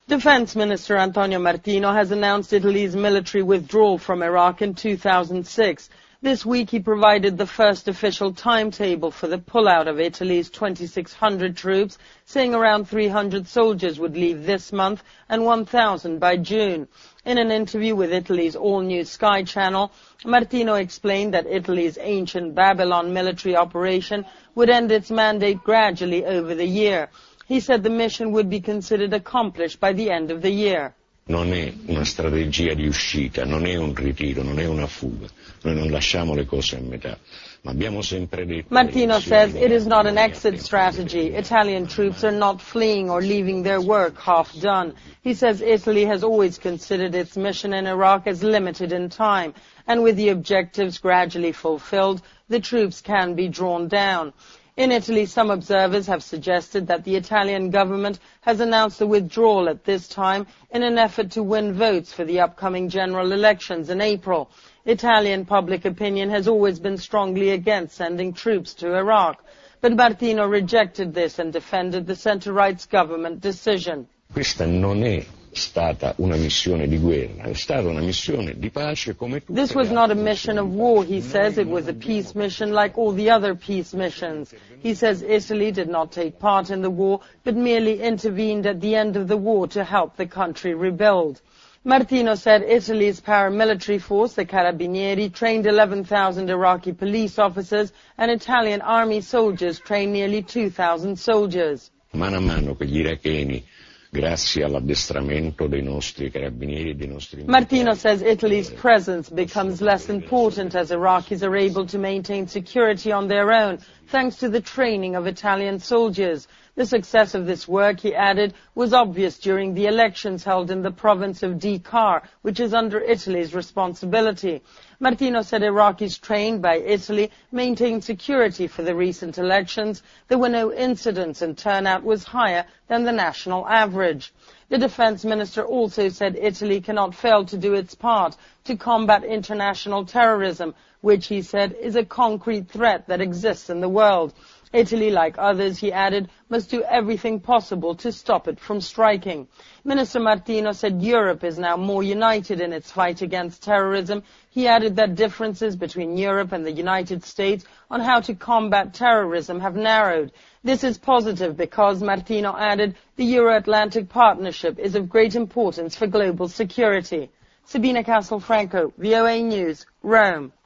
Defense Minister Antonio Martino has announced Italy's military withdrawal from Iraq in 2006. This week he provided the first official timetable for the pullout of Italy's 2,600 troops, saying around 300 soldiers would leave this month and 1,000 by June. In an interview with Italy's all-new Sky Channel, Martino explained that Italy's ancient Babylon military operation would end its mandate gradually over the year. He said the mission would be considered accomplished by the end of the year. Non è una strategia di uscita, non è un ritiro, non è una fuga. Noi non lasciamo le cose a metà. Ma abbiamo sempre detto. Martino says it is not an exit strategy. Italian troops are not fleeing or leaving their work half done. He says Italy has always considered its mission in Iraq as limited in time, and with the objectives gradually fulfilled, the troops can be drawn down. In Italy, some observers have suggested that the Italian government has announced a withdrawal at this time in an effort to win votes for the upcoming general elections in April. Italian public opinion has always been strongly against sending troops to Iraq, but Martino rejected this and defended the center-right's government decision. Questa non è stata una missione di guerra, è stata una missione di pace come tutte le altre. This was not a mission of war, he says. It was a peace mission like all the other peace missions. He says Italy did not take part in the war, but merely intervened at the end of the war to help the country rebuild. Martino said Italy's paramilitary force, the Carabinieri, trained 11,000 Iraqi police officers, and Italian army soldiers trained nearly 2,000 soldiers. Mano a mano che gli iracheni, grazie all'addestramento dei nostri carabinieri e dei nostri militari. Martino says Italy's presence becomes less important as Iraqis are able to maintain security on their own, thanks to the training of Italian soldiers. The success of this work, he added, was obvious during the elections held in the province of Dikar, which is under Italy's responsibility. Martino said Iraqis trained by Italy maintained security for the recent elections. There were no incidents and turnout was higher than the national average. The defense minister also said Italy cannot fail to do its part to combat international terrorism, which he said is a concrete threat that exists in the world. Italy, like others, he added, must do everything possible to stop it from striking. Minister Martino said Europe is now more united in its fight against terrorism. He added that differences between Europe and the United States on how to combat terrorism have narrowed. This is positive because, Martino added, the Euro-Atlantic partnership is of great importance for global security. Sabina Castelfranco, VOA News, Rome.